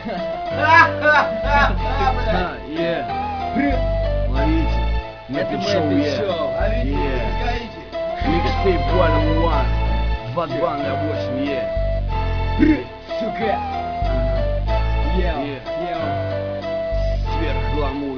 Ловите. Это Шоу, шоу. Микстейп Volume 1. 22 на 8, Сука. Сверхгламур,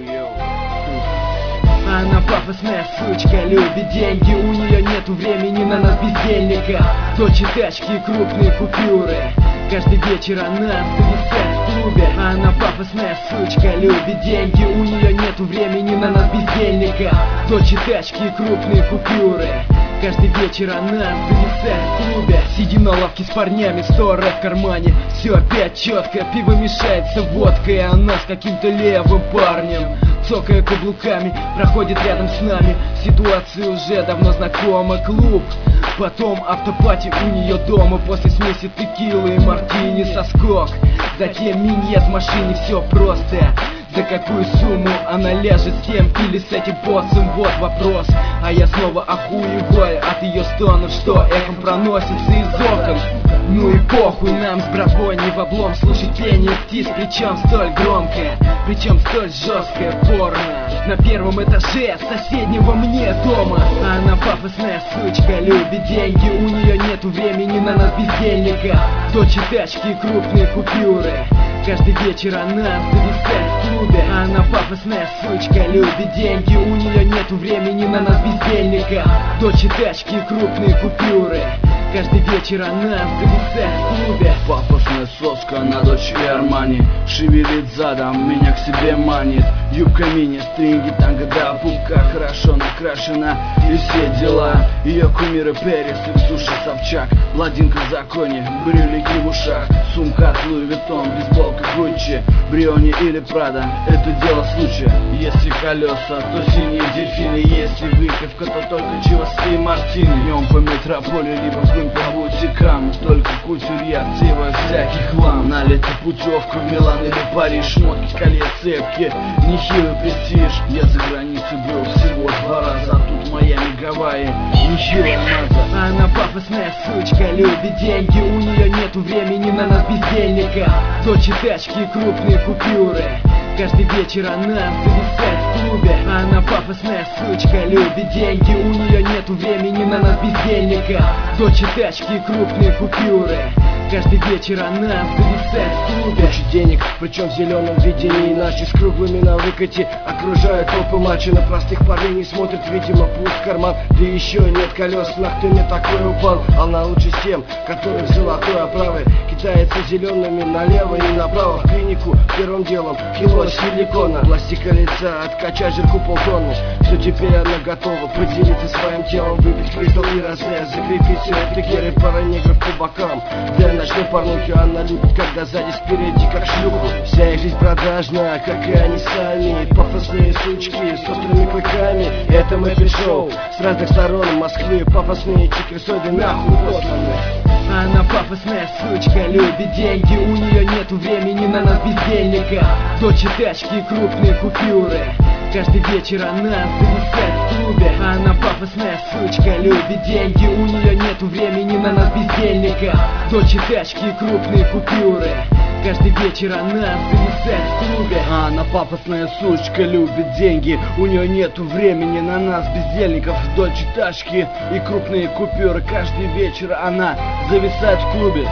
Она пафосная сучка, любит деньги, у нее нету времени на нас бездельника. Точит тачки и крупные купюры, каждый вечер она зависает в клубе. Она пафосная сучка, любит деньги, у нее нету времени на нас бездельника. Точит тачки и крупные купюры, каждый вечер она зависает в клубе. Сидим на лавке с парнями, 100 рэп в кармане. Все опять четко, пиво мешается водкой, а она с каким-то левым парнем, цокая каблуками, проходит рядом с нами. Ситуация уже давно знакома. Клуб, потом автопати у нее дома. После смеси текилы и мартини соскок, затем миньет в машине. Все просто. За какую сумму она ляжет с тем или с этим боссом? Вот вопрос. А я снова охуеваю от ее стонов, что эхом проносится из окон. Ну и похуй нам с братвой не в облом слушать пение птиц, причем столь громкое, причем столь жесткое порно на первом этаже соседнего мне дома. Она пафосная сучка, любит деньги, у нее нету времени на нас бездельника. Точит тачки и крупные купюры, каждый вечер она зависает в клубе. Она пафосная сучка, любит деньги, у нее нету времени на нас бездельника. Точит тачки и крупные купюры, каждый вечер она зависает в клубе. Пафосная соска, она дочь Армани. Шевелит задом, меня к себе манит. Юбка мини, стринги, танго да пупка хорошо накрашена и все дела. Ее кумиры Перес и в суши Собчак. Бладинка в законе, брюлики в ушах. Сумка от Луи Виттон, бейсболка Гуччи, Бриони или Прада, это дело случая. Если колеса, то синие дельфины. Если выпивка, то только чивосты и мартини. Днем по метрополю, либо в Крым по бутикам. Только кутюрья, сева, всякий хлам. Налета путевка в Милан или Париж. Шмотки, колье, цепки, нехилый престиж. Я за границей был всего 2 раза, а тут Майами, Гавайи, нехилая маза. Она пафосная сучка, любит деньги, у нее нету времени на нас бездельника. Точит тачки и крупные купюры, каждый вечер она зависает в клубе. Она пафосная сучка, любит деньги, у нее нету времени на нас бездельника. Точит тачки и крупные купюры, каждый вечер она зависает в клубе. Куча денег, причем в зеленом виде не иначе. С круглыми на выкате окружают толпы матча. На простых парней не смотрит, видимо, пуст карман. Да еще нет колес, нах ты мне такой упал. Она лучше с тем, который в золотой оправе. Китается зелеными налево и направо. В клинику первым делом кило силикона. Пластика лица, откачать жирку полтонны. Все, теперь она готова поделиться своим телом. Выпить кристалл и розе, закрепить все это геры. Пара негров по бокам. Для ночной порнухи она любит, когда сзади спереди как шлюху. Вся их жизнь продажна, как и они сами. Пафосные сучки с острыми клыками. Это Мэппи Шоу с разных сторон Москвы. Пафосные чикрисоиды нахуй посланы. Она пафосная сучка, любит деньги, у нее нету времени на нас бездельника. Точит тачки и крупные купюры, каждый вечер она зависает в клубе. Она пафосная сучка, любит деньги, у нее нету времени на нас бездельника. Точит тачки и крупные купюры, каждый вечер она зависает в клубе. Она пафосная сучка, любит деньги, у нее нету времени на нас бездельников. Дочь тачки и крупные купюры, каждый вечер она зависает в клубе.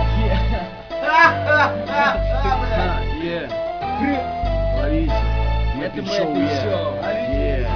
Ловите. Это Мэппи Шоу, Мэппи Шоу.